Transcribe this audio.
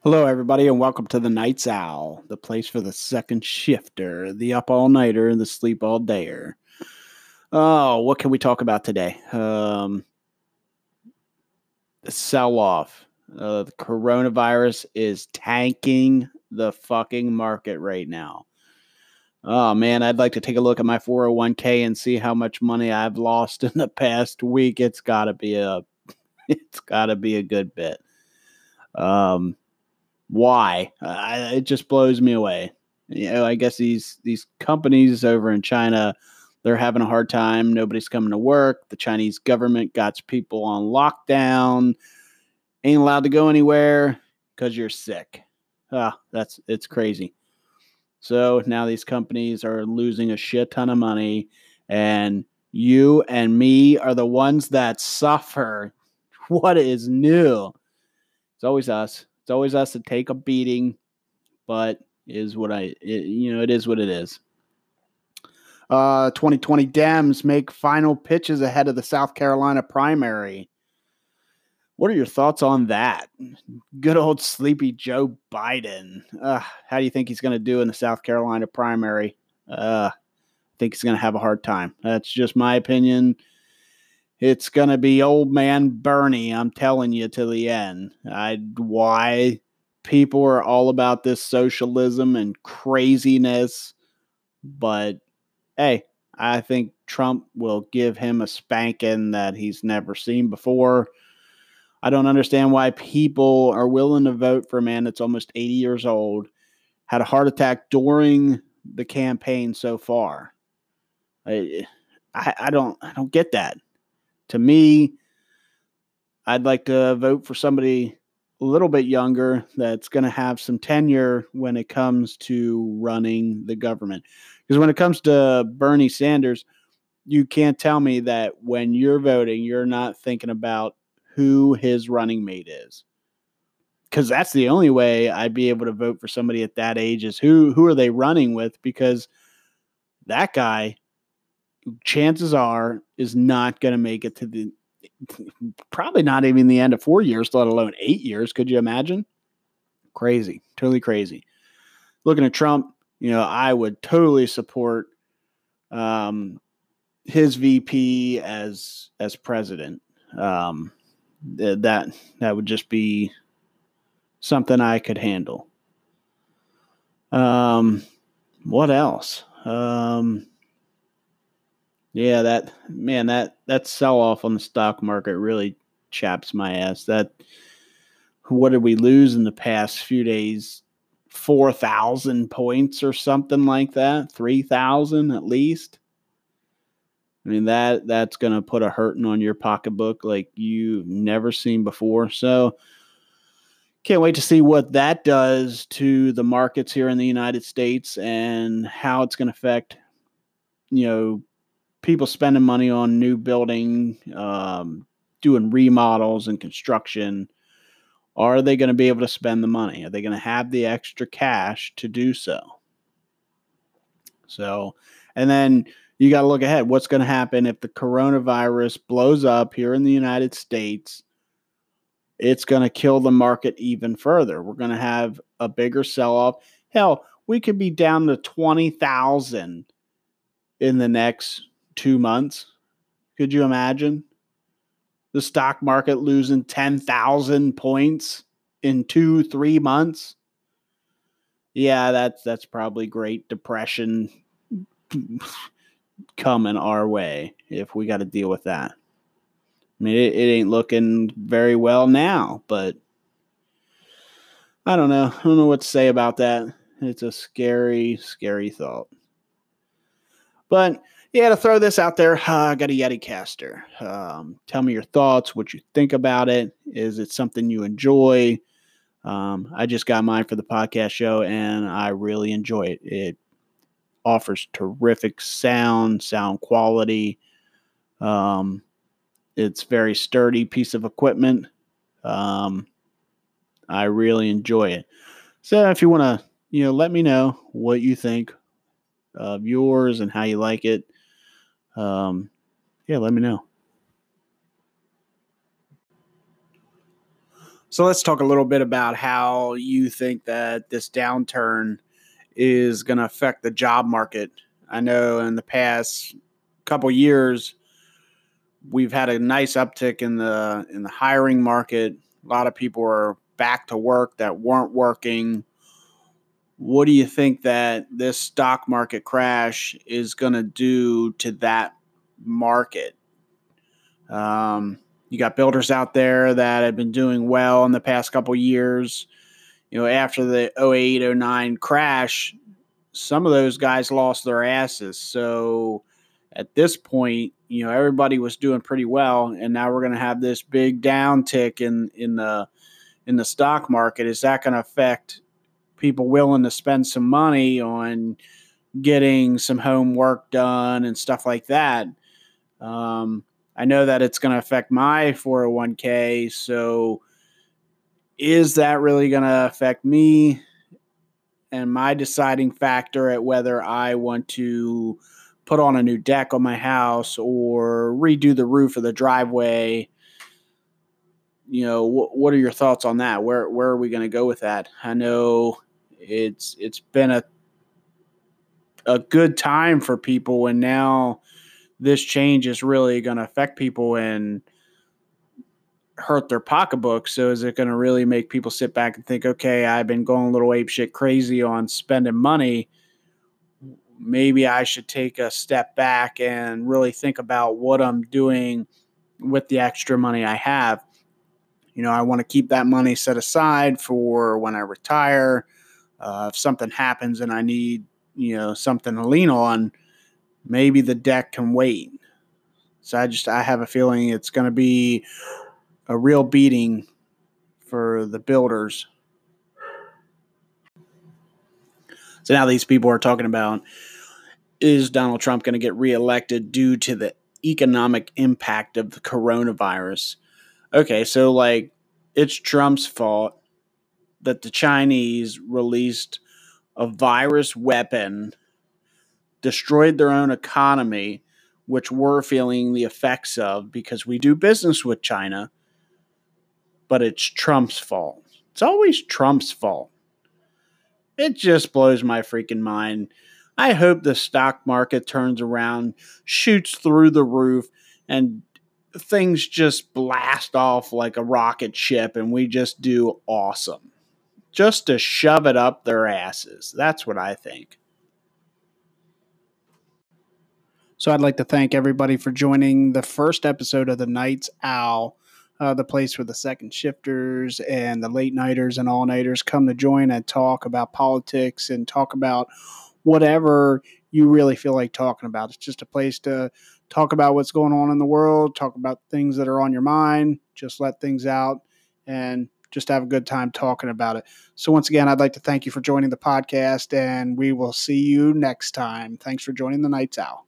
Hello, everybody, and welcome to the Night's Owl, the place for the second shifter, the up all nighter, and the sleep all dayer. Oh, what can we talk about today? The sell off. The coronavirus is tanking the fucking market right now. Oh man, I'd like to take a look at my 401k and see how much money I've lost in the past week. It's gotta be a good bit. Why? It just blows me away. I guess these companies over in China, they're having a hard time. Nobody's coming to work. The Chinese government got people on lockdown. Ain't allowed to go anywhere because you're sick. It's crazy. So now these companies are losing a shit ton of money, and you and me are the ones that suffer. What is new? It's always us. It's always us to take a beating, but it is what it is. 2020 Dems make final pitches ahead of the South Carolina primary. What are your thoughts on that? Good old sleepy Joe Biden. How do you think he's going to do in the South Carolina primary? I think he's going to have a hard time. That's just my opinion. It's going to be old man Bernie, I'm telling you, to the end. Why people are all about this socialism and craziness, but hey, I think Trump will give him a spanking that he's never seen before. I don't understand why people are willing to vote for a man that's almost 80 years old, had a heart attack during the campaign so far. I don't get that. To me, I'd like to vote for somebody a little bit younger that's going to have some tenure when it comes to running the government. Because when it comes to Bernie Sanders, you can't tell me that when you're voting, you're not thinking about who his running mate is. Because that's the only way I'd be able to vote for somebody at that age is who are they running with? Because that guy, chances are, is not going to make it to the probably not even the end of 4 years, let alone 8 years. Could you imagine? Crazy, totally crazy. Looking at Trump, I would totally support his VP as president. That would just be something I could handle. What else? Yeah, that sell off on the stock market really chaps my ass. What did we lose in the past few days? 4,000 points or something like that. 3,000 at least. I mean, that's going to put a hurting on your pocketbook like you've never seen before. So can't wait to see what that does to the markets here in the United States and how it's going to affect, people spending money on new building, doing remodels and construction. Are they going to be able to spend the money? Are they going to have the extra cash to do so? So, and then you got to look ahead. What's going to happen if the coronavirus blows up here in the United States? It's going to kill the market even further. We're going to have a bigger sell-off. Hell, we could be down to 20,000 in the next 2 months. Could you imagine? The stock market losing 10,000 points in 2-3 months. Yeah, that's probably Great Depression coming our way if we got to deal with that. I mean, it ain't looking very well now, but I don't know. I don't know what to say about that. It's a scary, scary thought. But yeah, to throw this out there, I got a Yeti caster. Tell me your thoughts, what you think about it. Is it something you enjoy? I just got mine for the podcast show, and I really enjoy it. It offers terrific sound quality. It's very sturdy piece of equipment. I really enjoy it. So if you want to, let me know what you think of yours and how you like it. Let me know. So let's talk a little bit about how you think that this downturn is going to affect the job market. I know in the past couple years we've had a nice uptick in the hiring market. A lot of people are back to work that weren't working. What do you think that this stock market crash is going to do to that market? You got builders out there that have been doing well in the past couple years. After the 08, 09 crash, some of those guys lost their asses. So at this point, everybody was doing pretty well, and now we're going to have this big downtick in the stock market. Is that going to affect people willing to spend some money on getting some homework done and stuff like that? I know that it's going to affect my 401k. So is that really going to affect me and my deciding factor at whether I want to put on a new deck on my house or redo the roof of the driveway? What are your thoughts on that? Where are we going to go with that? I know it's been a good time for people, and now this change is really going to affect people and hurt their pocketbook. So is it going to really make people sit back and think, okay, I've been going a little apeshit crazy on spending money. Maybe I should take a step back and really think about what I'm doing with the extra money I have. I want to keep that money set aside for when I retire. If something happens and I need, something to lean on, maybe the deck can wait. So I have a feeling it's going to be a real beating for the builders. So now these people are talking about, is Donald Trump going to get reelected due to the economic impact of the coronavirus? Okay, so it's Trump's fault that the Chinese released a virus weapon, destroyed their own economy, which we're feeling the effects of because we do business with China, but it's Trump's fault. It's always Trump's fault. It just blows my freaking mind. I hope the stock market turns around, shoots through the roof, and things just blast off like a rocket ship and we just do awesome. Just to shove it up their asses. That's what I think. So I'd like to thank everybody for joining the first episode of the Night's Owl, the place where the second shifters and the late nighters and all nighters come to join and talk about politics and talk about whatever you really feel like talking about. It's just a place to talk about what's going on in the world, talk about things that are on your mind, just let things out and just have a good time talking about it. So once again, I'd like to thank you for joining the podcast, and we will see you next time. Thanks for joining the Night's Owl.